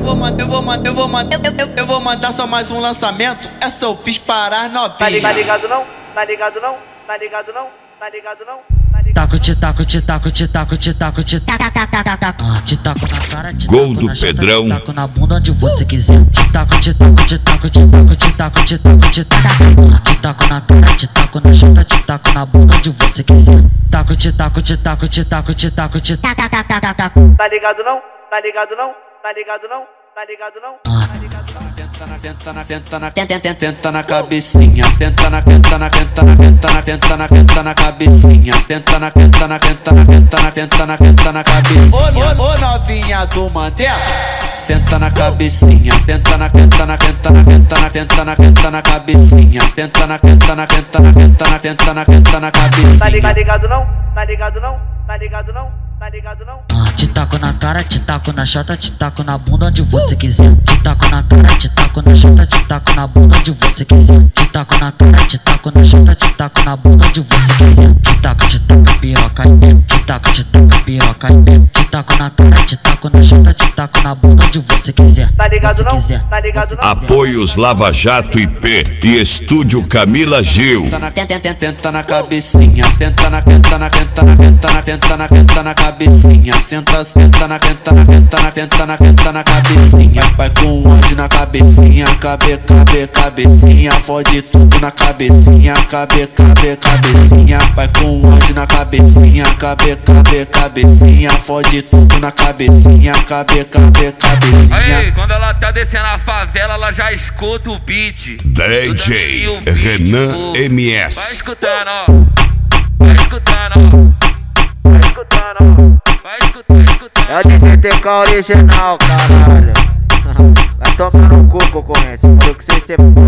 Eu vou mandar só mais um lançamento. Essa eu fiz parar novinha. Tá ligado não? Tá ligado não? Tá ligado não? Tá ligado não? Taco, te taco, te taco, te taco, te taco, te taco, te taco na cara, te Gol taco do na chata, Pedrão. te taco na bunda onde você quiser. Te taco, te taco, te taco, te taco, te taco, te taco, te taco, te taco na cara, te taco na chata, te taco na bunda onde você quiser. Taco, te taco, te taco, te taco, te taco, te taco. Tá ligado não? Tá ligado não? Tá ligado não? Tá ligado não? Senta na cabecinha, senta na cabecinha, senta na cabecinha. Ô novinha do Mandela, senta na cabecinha, senta na cabecinha, senta na cabecinha. Tá ligado não? Tá ligado não? Tá ligado não? Tá ligado não? Te taco na cara, te taco na chata, te taco na bunda onde você quiser. Te taco na cara, te taco na chata, te taco na bunda onde você quiser. Te taco na cara, te taco na chata, te taco na bunda onde você quiser. Te taco, piroca em mim. Te taco, piroca em mim. Te taco na cara, te taco na chata, te taco na bunda onde você quiser. Tá ligado não? Tá ligado não? Apoios Lava Jato IP e Estúdio Camila Gil. Senta na cabecinha, senta na cabecinha, senta na cabecinha. Vai com ódio na cabecinha, cabecinha, fode tudo na cabecinha, cabecinha. Vai com ódio na cabecinha, cabecinha, fode tudo na cabecinha, cabecinha. Aí, quando ela tá descendo a favela, ela já escuta o beat. DJ Renan MS. Vai escutando, ó. Vai escutando, ó. Vai escutando, ó. Vai escutando. É o DTK original, caralho. Vai tomar no cu, concorrência. Falou que você